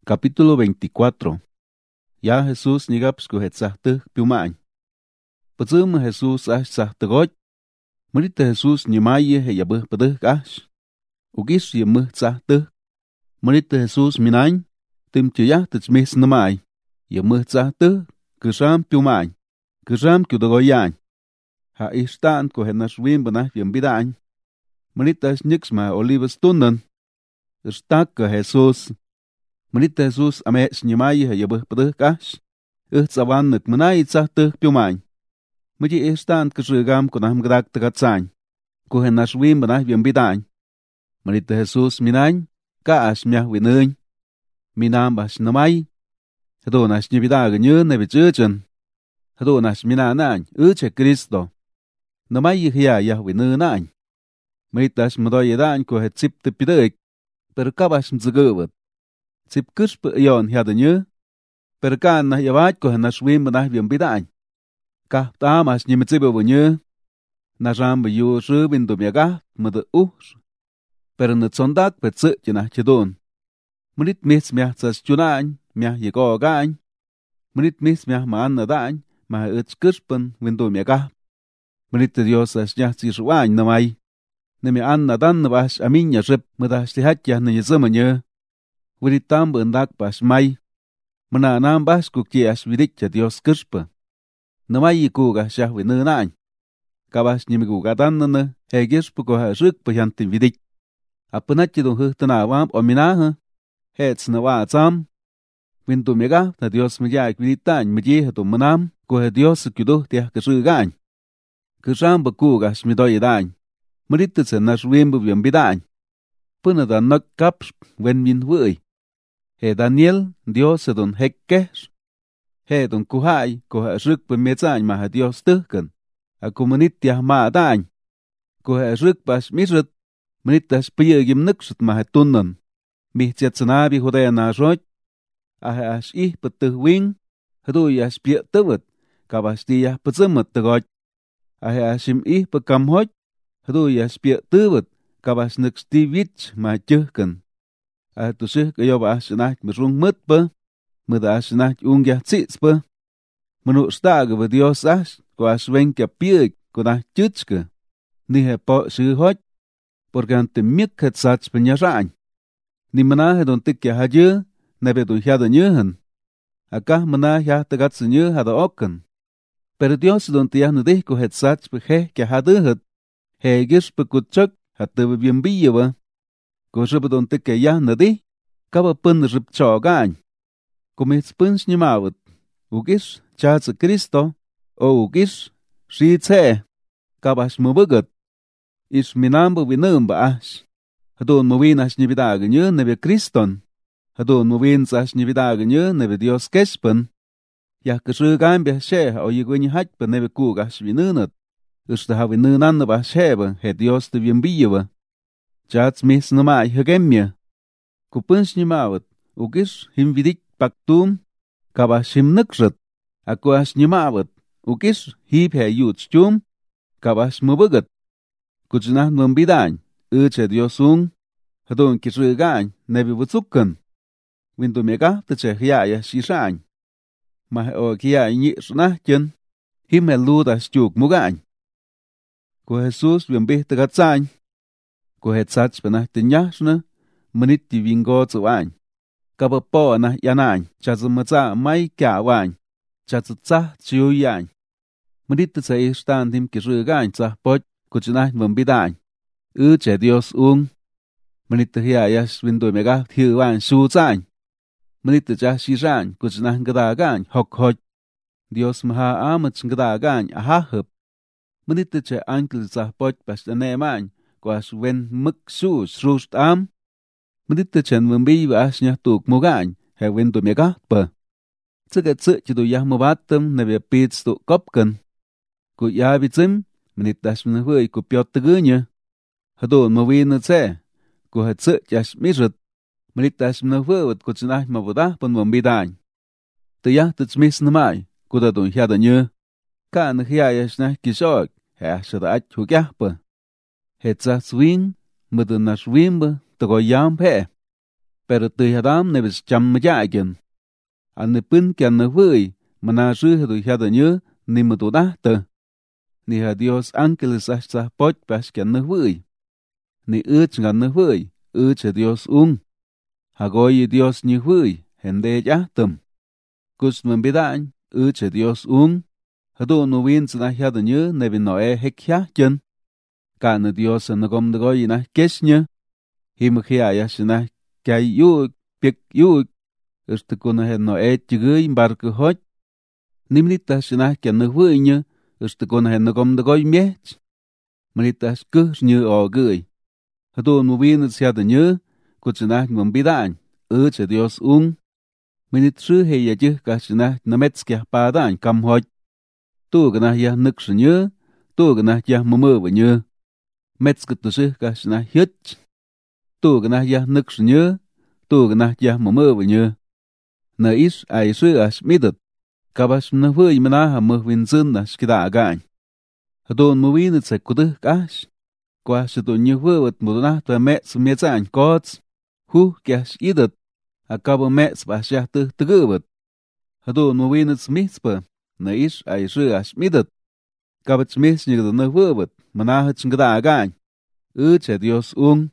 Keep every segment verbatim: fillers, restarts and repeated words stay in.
Capítulo veinticuatro. Ya Jesús nigap skuhetzahtih piumañ. Pazum Jesús ash zahtagoch. Marita Jesús nimaye he yabuh padih ash. Ugis yamuh zahtih. Marita Jesús minañ. Tim chiyah tichmis namay. Yamuh zahtih. Kisham piumañ. Kisham kiudagoyañ. Ha ishtaan kohenash wim banah yambidañ. Marita ash nix ma olivas tunan. Ishtaka Jesús. Marita Jesús amech nimaye he yabuh padih ash. Ihtzawan nek manay zahtih piumañ. Miji ishtaan kishigam kunam gadak tagatsañ. Kohenash wim banah yambidañ. Marita Jesús minañ. Ka ash miah winuñ. Minam bash namay. Hado nash nibidaga nyo nebichuchan. Hado nash minanañ. Uche Cristo. Namay hiya yah winunañ. Marita ash madoyedañ kohet zip tipidik. Pero kabash mzagawat. Zip kushpa yon hiada nyo. Pero kaan nah yabaj kohenash wim banah yambidañ. Kah tam ash nimitsiba nyo. Najamba yu shubin dumyagah mada ush. Pero natsondak petsi jinah chidun. Marit mis miah tsas chunañ, miah yigogañ. Marit mis miah maan nadañ, maha uch kushpan windumyagah. Marit Dios ash nyah zishuañ namay. Nemi an nadan nabash aminya rip madash lihatya na yizama nyo. Wirit tamba ndak bash may. Mana nam bash kukye ash vidikya Dios kushpa. Namay yikuga shah winunañ. Kabash nimigugadan na hegishpa koha shukpa hyantin vidik. Apanatidon huhtana wamp ominaha. Hets na waatsam. Windumyaga na Dios mayak viditañ majihatum manam. Koha Dios kuduh tiah kashugañ. Kishamba kuga shmidoyedañ. Marititsa nash wimbu vyambidañ. Punadan nak kapsh wen min wui. He Daniel Dios edon hekkesh. He don kuhay koha shukpa metzañ maha Dios tuhkan. Akumanit tiah maadañ. Koha shukpa ash mishat. Manitash piyagim nukshut maha tunan. Mihtsiatsanabi hodaya nashoch. Ahe ash ih patuh wing. Haduy ash piyak tawat. Kabash diyah patsamat tagoch. Ahe ashim ih pakamhoch. Haduy ash piyak tawat. Kabash nukshti wich maha chuhkan. Ahe tushih kayoba ash naht mirung mutpa. Muda ash naht ungyah tsitspa. Manukshtaga va Dios ash. Ko ash wenkya piyak ko naht chuchka. Nihe po shuhoch. Porque ante mikat sats penyasaan. Ni mana hedon tikya haje, nebe don hiada nyuhan. Akah mana hiah tagat senyu hada okan. Pero Dios don tiyah nudih ko het sats peheh kya haduhat. Hegish pekutchok hatabe bienbiyawa. Ko shiba don tikya yah nudih, kaba pun rip chogañ. Kumits punch nyamawat. Ugish chatsa Cristo, o ugish shitse. Kabash mubugat. Ish minamba winamba ash. Hadon mawin ash nibidaga nyo nebe Kriston. Hadon mawin ash nibidaga nyo nebe Dios kespan. Yah kashugan bih sheh o yigwini hachpa nebe kug ash winunat. Ishta ha winunanab ash heba he Dios te wienbiyawa. Chats mis namay hagemya. Kupunsh nimawat. Ugish him vidik paktum. Kabash him nukshat. Ako ash nimawat. Ugish hib he yuch chum. Kabash mubugat. Kuchinah numbidañ, uche Diosung, hadon kishugañ, nebi wutsukan. Windumega tache hiaya shishañ. Mahe o kia nyishnahchen, hime luda shchuk mugañ. Ko Jesus wiambih tagatsañ, ko hetsach panah tinyashna, maniti wingo tsuwañ. Kabapo nah yanañ, chazumatsa may kiawañ, chazutsah chiuyañ. Maniti sa ishtan him kishugañ tsah poch, kuchinah mambidañ. Uche Dios un. Manita hiayas window mega hiwan shuzañ. Manita jashishañ kuchinah gadagañ hok hok. Dios maha amach gadagañ ahahab. Manita che ankle zah poch pastanemañ kwas wen muk shu shrusht am. Manita chen mambi was nyatuk mugañ he window mega pa. Tsaga tsu chido yah mubatam nabia pits to kopkan. Ku yabitzim. Manitash mnahui ku piotagunya. Hadon mawina tse. Ku hatsu yash mishat. Manitash mnahuat ku tsinah mabudah pun mambidañ. Tayah tatsmis namay. Ku dadon hiada nyo. Ka nahiayash nah kishok. He ashada ach hugyahpa. He tsa swing. Madan nash wimba. Tago yam he. pero tùy Adam này bị chăm mà chạy kìa. Anh này pin kìa nó vơi, mà na sư hệ tùy hệ tùy nhớ, ni mà tù đá tờ. Ni hà Dios ángeles ách xa bóch bách kìa nó vơi. Ni ướt ngà nó vơi, ướt hệ Dios ung. Hà gọi Dios như vơi, hèn đê chá tầm. Cus mình biết anh, ướt hệ Dios ung. Hà tù nụ viên xa hệ tùy nhớ, này bị nó e hếch khá chân. Cả nụ Dios nó gom đó gọi na kết nhớ. Hi mà khi ai xa na cái yu, biết yu. Este con el no et chigui barco hot. Nimlita shina que no vuña. Este con el no com de goy miech. Malita skus như o gui. Hado no vin sia de nhớ. Kuchina ngom bidan. Uche Dios ung. Minit su he ya chứ ka shina na metskia pa dan kam hot. Tu gana ya nực su nhớ. Tu gana ya mơ và nhớ. Metsk tu su ka shina hit. Tu gana ya nực su nhớ. Tu gana ya mơ và nhớ. Na is ai sư as midat. Kabas na vơi mà na mơ vinh dân na skida gan. Hadon mơ vinh sẽ cố đức as. Qua sự tụ như vơ vật mô na tòa mẹ sự mẹ dạng kót. Hu kia idat. A kaba mẹ sẽ bà xa tư tư gơ vật. Hadon mơ vinh sẽ mít bà. Na is ai sư as midat. Kabas mít như na vơ vật mà na hết skida gan. Ư chè Dios ung.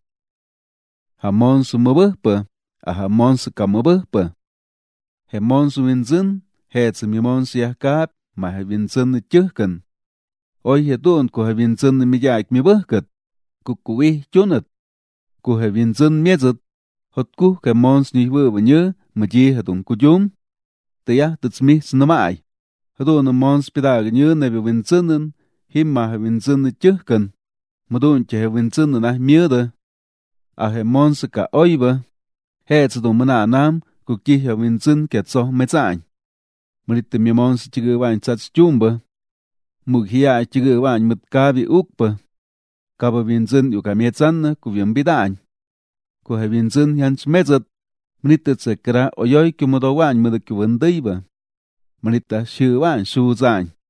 Hamon su mơ bơ bà. A hamon su ka mơ bơ bà. He monsu vinzin, he tsu mi monsu ya kaap, ma he vinzin ni chihkan. Oi he doon ku he vinzin ni mi yaik mi bahkat, ku ku ih chunat. Ku he vinzin miezat, hot ku ke monsu ni vơ vanyö, ma ji he dun ku jum. Te ya tats mi snamai. He doon na monsu pidaga nyö ne vi vinzinin, him ma he vinzin ni chihkan. Ma doon che he vinzin na mieda. A he monsu ka oiba, he tsu dun mana nam, cuộc chi hiểu viên dân kẹt so mấy dạng. Mà đi tìm môn sẽ chữ bạn chát chung bờ. Mục hi ai chữ bạn mật ca bị úc bờ. Cả bờ viên dân yếu cả mẹ chân của viên bị đạn. Của hai viên dân hiện mẹ giật. Mà đi tự sẽ kra ở dõi kêu mô đồ bạn mật kêu vấn đầy bờ. Mà đi ta sư bạn su dạng.